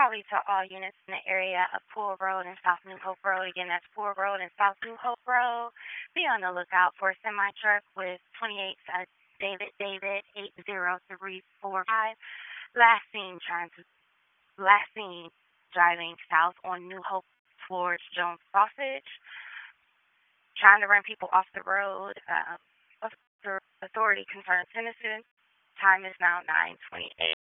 Raleigh to all units in the area of Pool Road and South New Hope Road. Again, that's Pool Road and South New Hope Road. Be on the lookout for a semi truck with 28 David 80345. Last seen driving south on New Hope towards Jones Sausage, trying to run people off the road. Authority concerns citizens. Time is now 9:28.